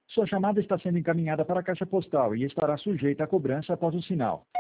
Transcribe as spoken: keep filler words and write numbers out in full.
Sua chamada está sendo encaminhada para a caixa postal e estará sujeita a cobrança após o sinal.